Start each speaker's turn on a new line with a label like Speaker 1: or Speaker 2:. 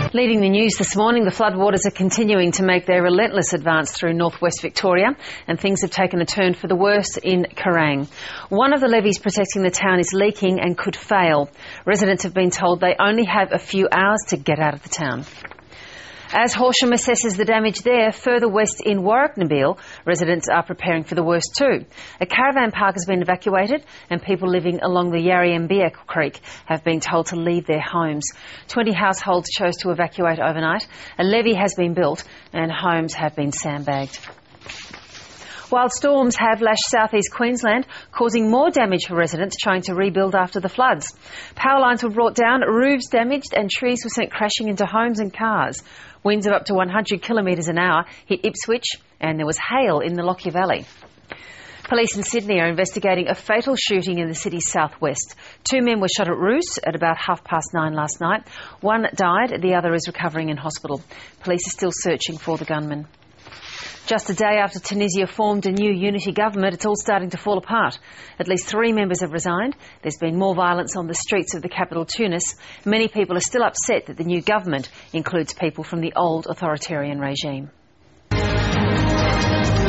Speaker 1: Leading the news this morning, the floodwaters are continuing to make their relentless advance through northwest Victoria, and things have taken a turn for the worse in Kerrang. One of the levees protecting the town is leaking and could fail. Residents have been told they only have a few hours to get out of the town. As Horsham assesses the damage there, further west in Warragnabeal, residents are preparing for the worst too. A caravan park has been evacuated and people living along the Yarriambia Creek have been told to leave their homes. 20 households chose to evacuate overnight. A levee has been built and homes have been sandbagged. Wild storms have lashed southeast Queensland, causing more damage for residents trying to rebuild after the floods. Power lines were brought down, roofs damaged and trees were sent crashing into homes and cars. Winds of up to 100 kilometres an hour hit Ipswich and there was hail in the Lockyer Valley. Police in Sydney are investigating a fatal shooting in the city's southwest. 2 men were shot at Roos at about 9:30 last night. One died, the other is recovering in hospital. Police are still searching for the gunman. Just a day after Tunisia formed a new unity government, it's all starting to fall apart. At least 3 members have resigned. There's been more violence on the streets of the capital, Tunis. Many people are still upset that the new government includes people from the old authoritarian regime.